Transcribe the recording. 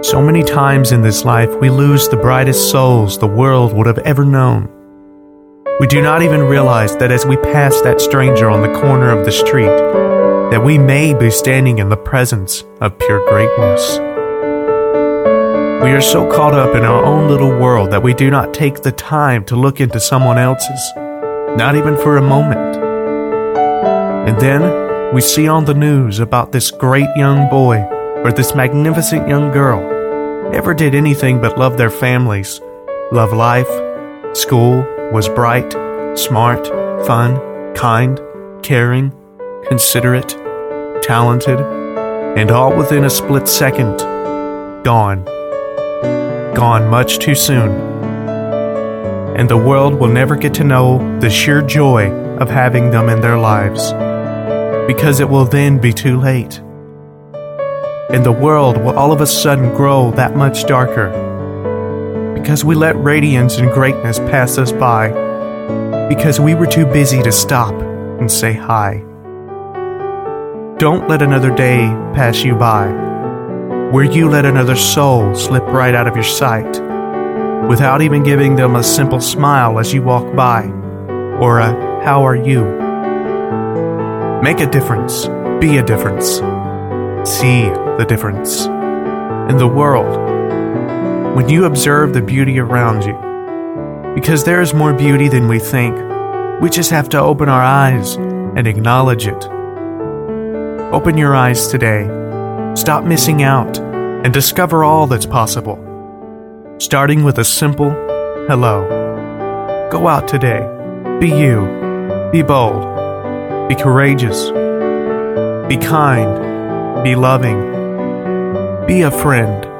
So many times in this life, we lose the brightest souls the world would have ever known. We do not even realize that as we pass that stranger on the corner of the street, that we may be standing in the presence of pure greatness. We are so caught up in our own little world that we do not take the time to look into someone else's, not even for a moment. And then we see on the news about this great young boy or this magnificent young girl never did anything but love their families, love life, school, was bright, smart, fun, kind, caring, considerate, talented, and all within a split second, gone. Gone much too soon. And the world will never get to know the sheer joy of having them in their lives, because it will then be too late. And the world will all of a sudden grow that much darker, because we let radiance and greatness pass us by, because we were too busy to stop and say hi. Don't let another day pass you by, where you let another soul slip right out of your sight, without even giving them a simple smile as you walk by, or a "How are you?" Make a difference, be a difference, see the difference in the world when you observe the beauty around you, because there is more beauty than we think. We just have to open our eyes and acknowledge it. Open your eyes today. Stop missing out and discover all that's possible, starting with a simple hello. Go out today. Be you. Be bold. Be courageous. Be kind. Be loving. Be a friend.